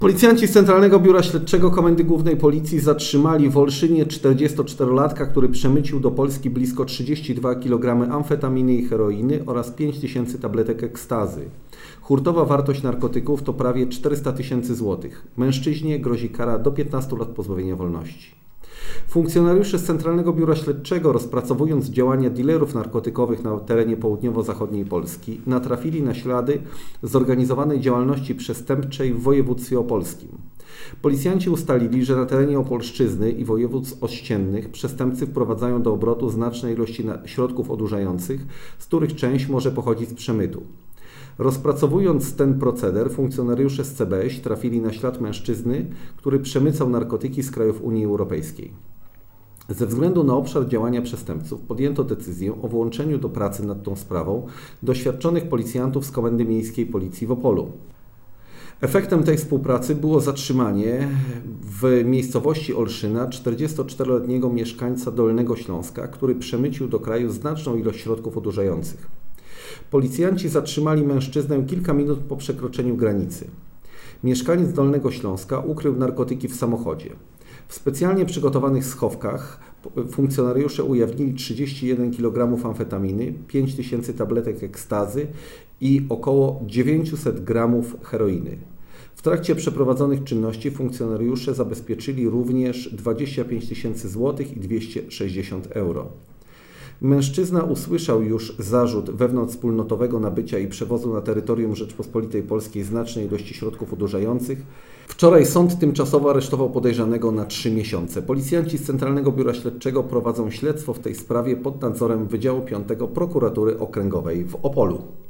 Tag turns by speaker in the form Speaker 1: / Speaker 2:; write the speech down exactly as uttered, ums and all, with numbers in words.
Speaker 1: Policjanci z Centralnego Biura Śledczego Komendy Głównej Policji zatrzymali w Olszynie czterdziestoczterolatka, który przemycił do Polski blisko trzydzieści dwa kilogramy amfetaminy i heroiny oraz pięć tysięcy tabletek ekstazy. Hurtowa wartość narkotyków to prawie czterysta tysięcy złotych. Mężczyźnie grozi kara do piętnastu lat pozbawienia wolności. Funkcjonariusze z Centralnego Biura Śledczego, rozpracowując działania dealerów narkotykowych na terenie południowo-zachodniej Polski, natrafili na ślady zorganizowanej działalności przestępczej w województwie opolskim. Policjanci ustalili, że na terenie Opolszczyzny i województw ościennych przestępcy wprowadzają do obrotu znaczne ilości środków odurzających, z których część może pochodzić z przemytu. Rozpracowując ten proceder, funkcjonariusze z C B Ś trafili na ślad mężczyzny, który przemycał narkotyki z krajów Unii Europejskiej. Ze względu na obszar działania przestępców podjęto decyzję o włączeniu do pracy nad tą sprawą doświadczonych policjantów z Komendy Miejskiej Policji w Opolu. Efektem tej współpracy było zatrzymanie w miejscowości Olszyna czterdziestoczteroletniego mieszkańca Dolnego Śląska, który przemycił do kraju znaczną ilość środków odurzających. Policjanci zatrzymali mężczyznę kilka minut po przekroczeniu granicy. Mieszkaniec Dolnego Śląska ukrył narkotyki w samochodzie. W specjalnie przygotowanych schowkach funkcjonariusze ujawnili trzydzieści jeden kilogramów amfetaminy, pięć tysięcy tabletek ekstazy i około dziewięćset gramów heroiny. W trakcie przeprowadzonych czynności funkcjonariusze zabezpieczyli również dwadzieścia pięć tysięcy złotych i dwieście sześćdziesiąt euro. Mężczyzna usłyszał już zarzut wewnątrzwspólnotowego nabycia i przewozu na terytorium Rzeczpospolitej Polskiej znacznej ilości środków odurzających. Wczoraj sąd tymczasowo aresztował podejrzanego na trzy miesiące. Policjanci z Centralnego Biura Śledczego prowadzą śledztwo w tej sprawie pod nadzorem Wydziału piątego Prokuratury Okręgowej w Opolu.